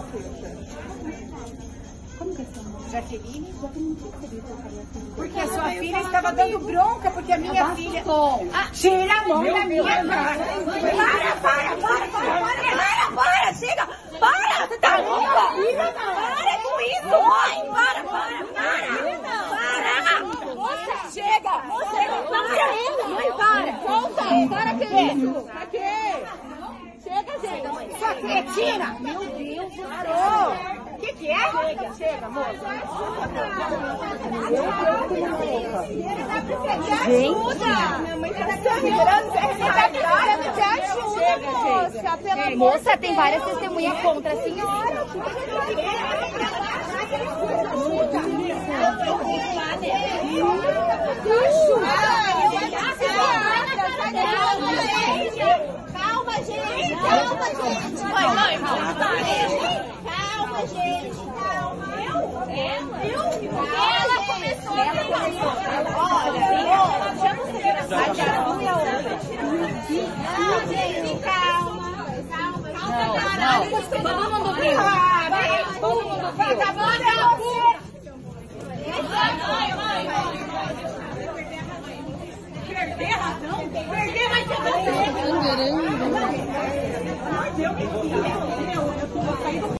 Como que é seu nome? Jaqueline. Porque a sua filha estava dando bronca, porque a minha filha... Tira a mão da minha cara. Para, chega. Para, você tá louca? Para com isso, mãe. Para. Chega. Mãe, para. Volta. Para que isso? Pra quê? Chega, gente. Sua cretina. Meu Deus, parou. O que é? Chega, moça. Gente, minha mãe tá sangrando. Você te ajuda, moça. Pela Moça, tem várias testemunhas contra a senhora. Calma, gente. Calma, gente. Ela começou a olha, gente, calma. Todo mundo viu. Todo mundo viu. Perder razão? Perder vai ser você.